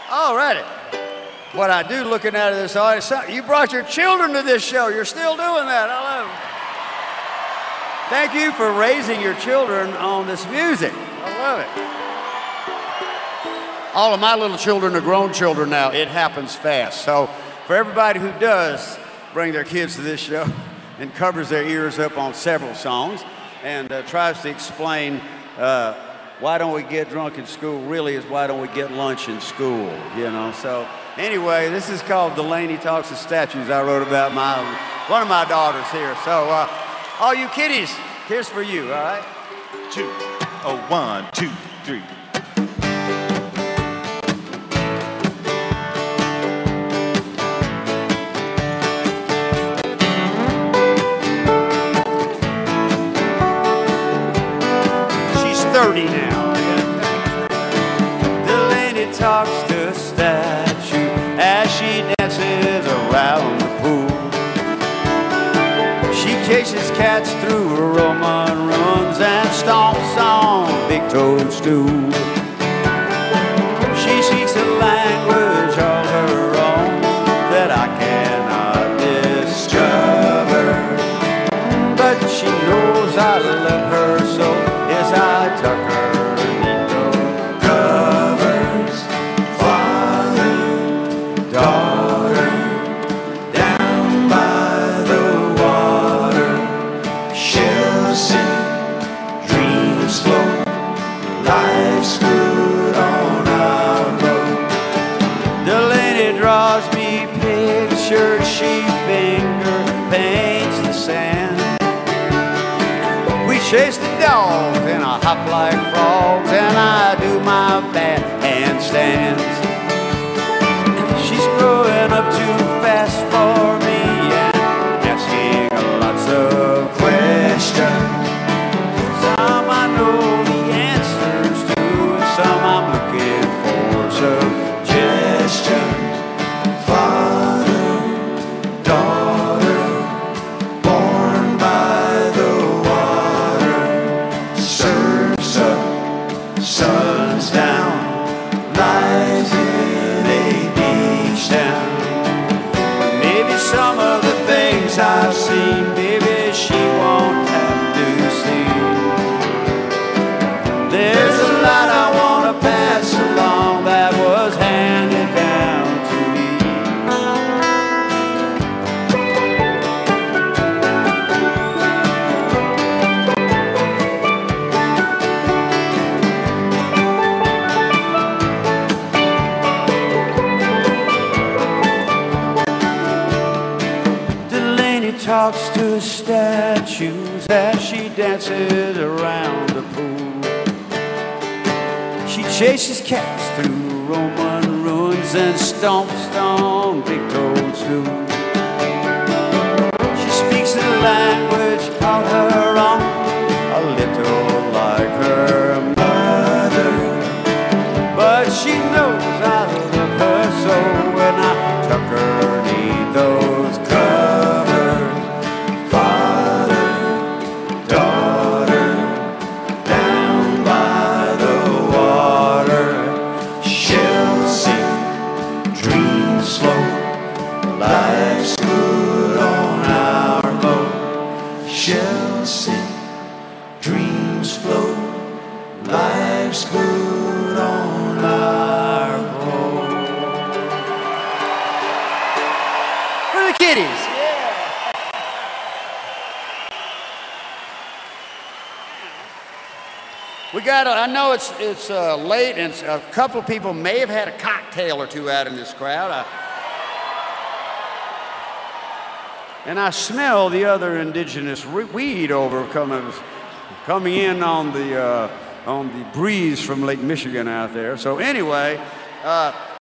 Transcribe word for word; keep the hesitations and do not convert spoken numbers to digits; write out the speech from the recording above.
All righty. What I do looking out of this audience, you brought your children to this show. You're still doing that. I love it. Thank you for raising your children on this music. I love it. All of my little children are grown children now. It happens fast. So for everybody who does bring their kids to this show and covers their ears up on several songs and uh, tries to explain uh, why don't we get drunk in school really is why don't we get lunch in school, you know. So anyway, this is called Delaney Talks to Statues. I wrote about my one of my daughters here. So uh, all you kiddies, here's for you, all right? Two, oh, one, two, three. thirty now. Delaney talks to a statue as she dances around the pool. She chases cats through Roman ruins and stomps on big toadstool. She speaks a language all her own that I cannot discover, but she knows I love her so. As I tuck her beneath those covers, father, daughter, down by the water, she'll sing, dreams flow, life's good on our road. Delaney draws me pictures, she finger paints the sand. We chase the dogs and I hop like frogs and I do my bad handstands. She's growing up too fast for me and asking lots of questions. Some I know the answers to, and some I'm looking for suggestions. Father, daughter, born by the sun's down, lies in a beach town. Maybe some of the things I've seen, maybe she won't have to see. There's a lot I want to pass along that was handed down to me. Talks to statues as she dances around the pool. She chases cats through Roman ruins and stomps on big toadstool. She speaks a language called her own, a little like her mother, but she knows I love her so when I tuck her neath those covers. Life's good on our boat. Shall sing, dreams float. Life's good on our boat. For the kiddies. Yeah. We got. A, I know it's it's uh, late, and a couple of people may have had a cocktail or two out in this crowd. I, And I smell the other indigenous weed over coming, coming in on the, uh, on the breeze from Lake Michigan out there. So anyway, uh,